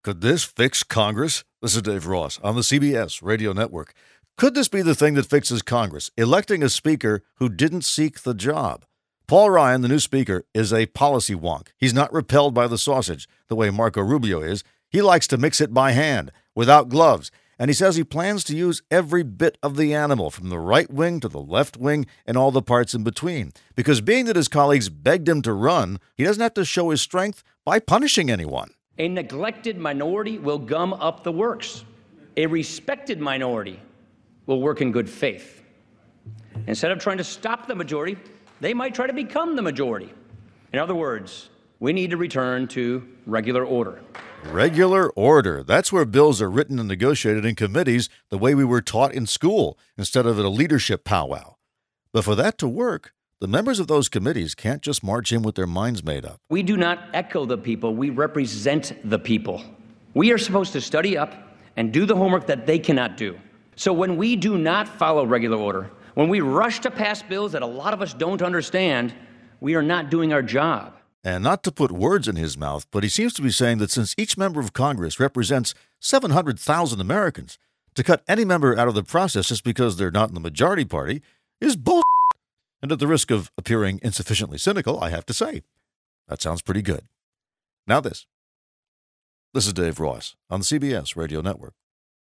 Could this fix Congress? This is Dave Ross on the CBS Radio Network. Could this be the thing that fixes Congress? Electing a speaker who didn't seek the job. Paul Ryan, the new speaker, is a policy wonk. He's not repelled by the sausage the way Marco Rubio is. He likes to mix it by hand, without gloves. And he says he plans to use every bit of the animal, from the right wing to the left wing and all the parts in between. Because being that his colleagues begged him to run, he doesn't have to show his strength by punishing anyone. A neglected minority will gum up the works. A respected minority will work in good faith. Instead of trying to stop the majority, they might try to become the majority. In other words, we need to return to regular order. Regular order. That's where bills are written and negotiated in committees the way we were taught in school, instead of at a leadership powwow. But for that to work, the members of those committees can't just march in with their minds made up. We do not echo the people, we represent the people. We are supposed to study up and do the homework that they cannot do. So when we do not follow regular order, when we rush to pass bills that a lot of us don't understand, we are not doing our job. And not to put words in his mouth, but he seems to be saying that since each member of Congress represents 700,000 Americans, to cut any member out of the process just because they're not in the majority party is bull. And at the risk of appearing insufficiently cynical, I have to say, that sounds pretty good. Now this. This is Dave Ross on the CBS Radio Network.